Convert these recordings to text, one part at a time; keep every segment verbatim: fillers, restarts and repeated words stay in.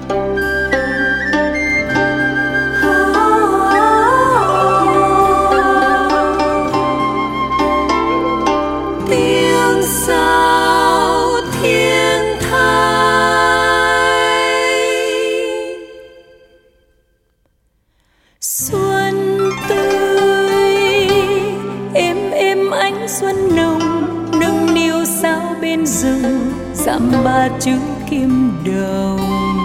Xuân tươi êm êm ánh xuân nồng, nâng niu sao bên rừng dặm ba chữ kim đồng.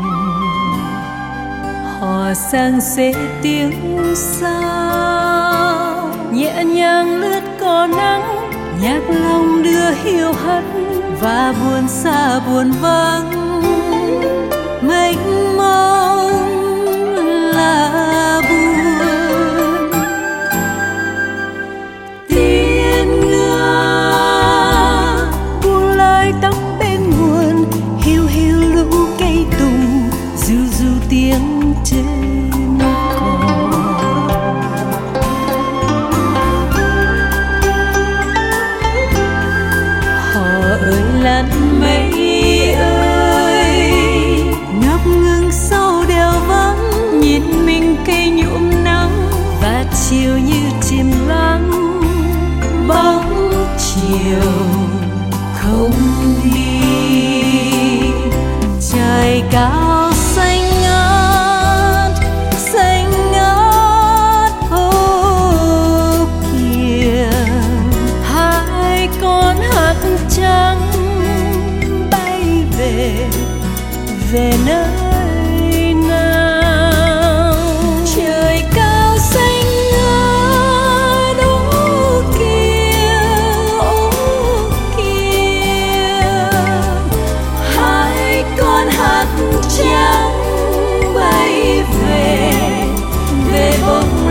Hò sang xế tiếng sao nhẹ nhàng lướt cỏ nắng, nhạc lòng đưa hiu hắt và buồn xa buồn vắng. Mênh mông là buồn, tiếng nga buông lái tóc bên nguồn, hiu hiu lũ cây tùng ru ru tiếng trên cỏ. Hò ơi lăn mây ơi, ngập ngừng sau đèo vắng, nhìn mình cây nhuộm nắng và chiều như chìm lắng. Bóng chiều không đi, trời cao xanh ngát xanh ngát. Ô kìa hai con hạc trắng bay về về nơi nào. Trời cao xanh ngát. Ô kìa ô kìa hai con hạc trắng bay về về bồng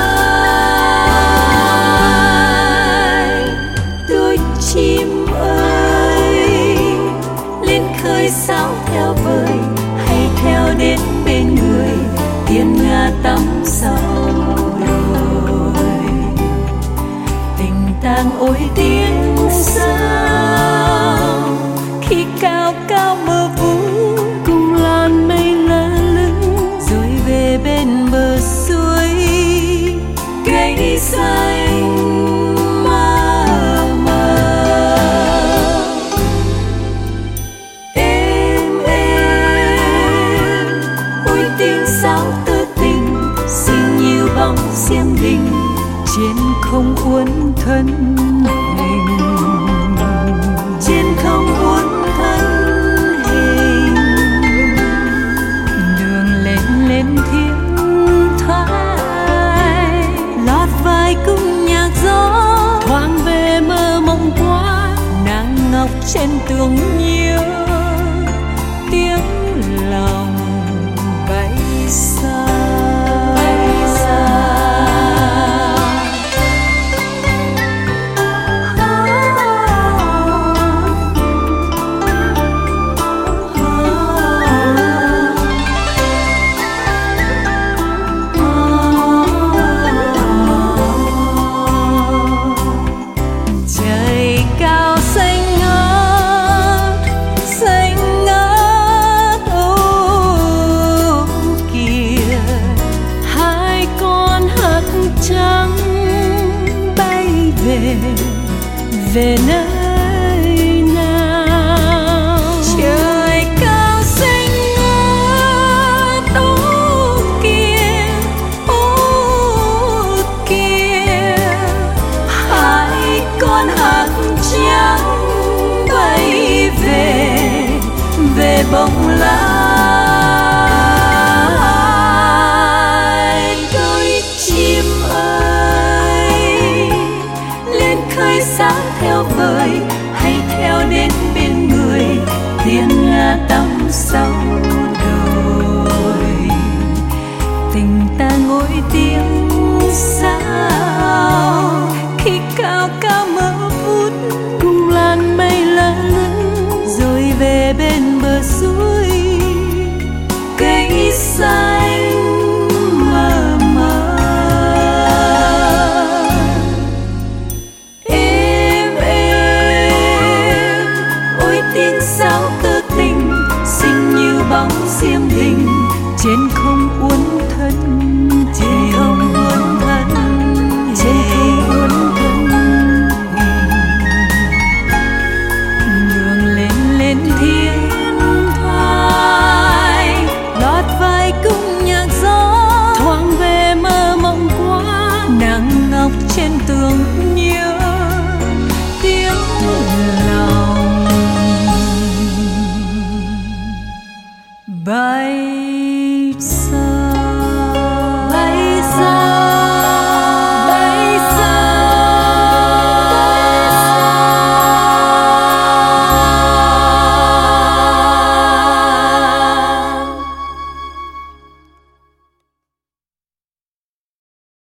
lai. Đôi chim ơi lên khơi sao theo vời, hay theo đến bên người tiên nga tắm sau đồi. Tình tang ôi tiếng sao khi cao cao mơ vũ, cùng làn mây lơ lửng rồi về bên bờ suối. Cây xanh mơ mơ êm êm, ôi tiếng sáo tơ tình xinh như bóng xiêm đình trên không uốn thân hình. Trên không uốn thân hình, đường lên lên thiên thoại, lót vai cung nhạc gió thoáng về mơ mộng quá. Nàng ngọc trên tường nhớ tiếng lòng bay xa bay xa. Trời cao xanh ngát xanh ngát. Ô kìa hai con hạc trắng bay về về nơi nào. Trời cao xanh ngát. Ô kìa ô kìa hai con hạc trắng bay về về bồng lai. Đôi chim ơi lên khơi sao theo vời, hay theo đến bên người tiên nga tắm sau đồi. Tình ta ngồi tiếng sao khi cao cao mơ vút, cùng làn mây lơ lửng rồi về bên bờ suối. Cây xanh mơ mơ êm êm, ôi tiếng sáo tơ tình xinh như bóng xiêm đình trên